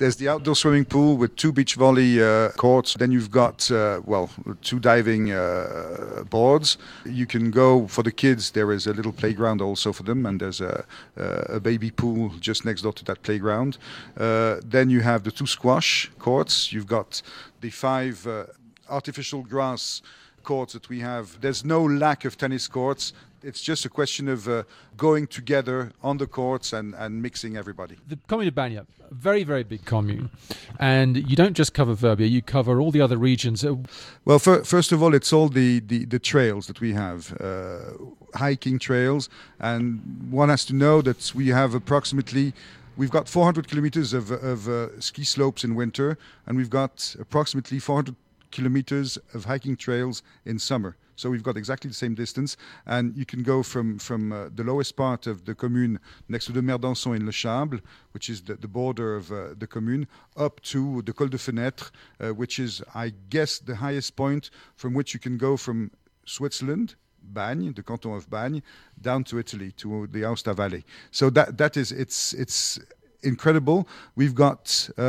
There's the outdoor swimming pool with 2 beach volley courts. Then you've got 2 diving boards. You can go for the kids. There is a little playground also for them, and there's a baby pool just next door to that playground. Then you have the 2 squash courts. You've got the 5 artificial grass courts that we have. There's no lack of tennis courts. It's just a question of going together on the courts and mixing everybody. The Commune de Bagnes, a very, very big commune. And you don't just cover Verbier, you cover all the other regions. Well, first of all, it's all the trails that we have, hiking trails. And one has to know that we have we've got 400 kilometers of ski slopes in winter, and we've got approximately 400 kilometers of hiking trails in summer. So we've got exactly the same distance, and you can go from the lowest part of the commune next to the Mer d'Anson in Le Chable, which is the border of the commune, up to the Col de Fenêtre, which is, I guess, the highest point from which you can go from Switzerland, Bagnes, the canton of Bagnes, down to Italy, to the Aosta Valley. So that is, it's incredible. We've got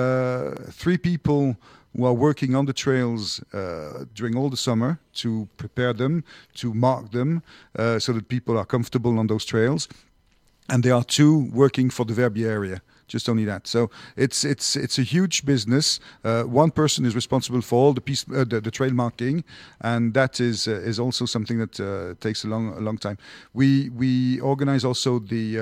3 people who are working on the trails during all the summer to prepare them, to mark them, so that people are comfortable on those trails. And there are 2 working for the Verbier area, just only that. So it's a huge business. One person is responsible for all the trail marking, and that is also something that takes a long time. We organize also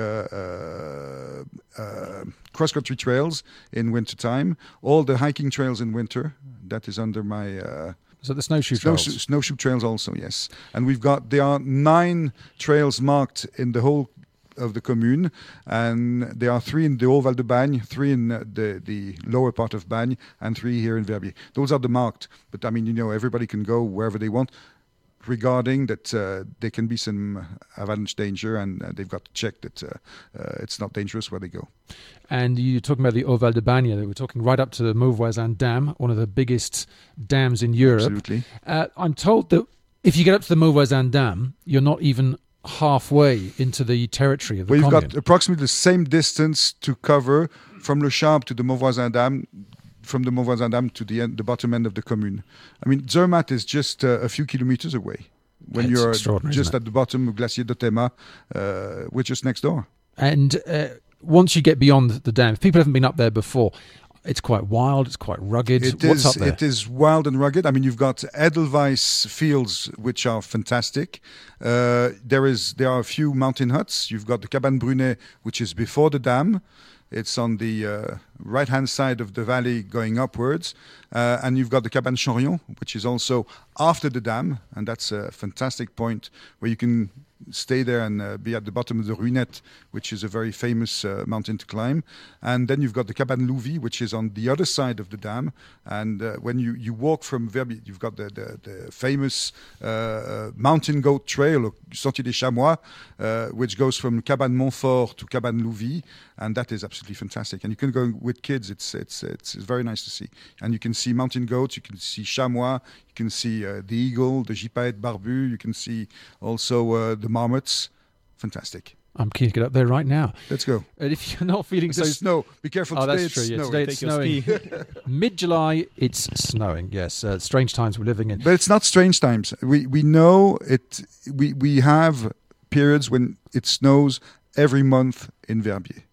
the cross-country trails in wintertime, all the hiking trails in winter. That is under my... So the snowshoe trails? Snowshoe trails also, yes. And there are 9 trails marked in the whole of the commune, and there are 3 in the Haut-Val de Bagnes, 3 in the lower part of Bagnes, and 3 here in Verbier. Those are the marked, but I mean, everybody can go wherever they want, regarding that there can be some avalanche danger, and they've got to check that it's not dangerous where they go. And you're talking about the Haut-Val de Bagnes. We're talking right up to the Mauvoisin Dam, one of the biggest dams in Europe. Absolutely. I'm told that if you get up to the Mauvoisin Dam, you're not even halfway into the territory of the commune. We've got approximately the same distance to cover from Le Chable to the Mauvoisin Dam, from the Mauvoisin Dam to the bottom end of the commune. I mean, Zermatt is just a few kilometers away. When you're just at the bottom of Glacier de Thema, we're just next door. And once you get beyond the dam, if people haven't been up there before, it's quite wild, it's quite rugged. What's up there? It is wild and rugged. I mean, you've got Edelweiss fields, which are fantastic. There are a few mountain huts. You've got the Cabane Brunet, which is before the dam. It's on the right-hand side of the valley going upwards. And you've got the Cabane Chanrion, which is also after the dam. And that's a fantastic point where you can stay there and be at the bottom of the Runette, which is a very famous mountain to climb. And then you've got the Cabane Louvi, which is on the other side of the dam. And when you walk from Verbier, you've got the famous mountain goat trail, or Sentier des Chamois, which goes from Cabane Montfort to Cabane Louvi. And that is absolutely fantastic. And you can go with kids. It's very nice to see. And you can see mountain goats, you can see chamois, you can see the eagle, the gypaète barbu, you can see also the marmots. Fantastic. I'm keen to get up there right now. Let's go. And if you're not feeling so... snow. Be careful. Oh, today that's true. It's Today it's snowing. Mid-July, it's snowing. Yes, strange times we're living in. But it's not strange times. We know it. We have periods when it snows every month in Verbier.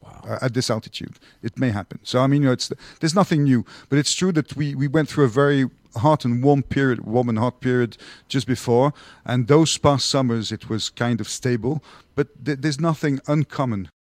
At this altitude, it may happen. So I mean, there's nothing new, but it's true that we went through a very hot and warm and hot period just before, and those past summers it was kind of stable, but there's nothing uncommon.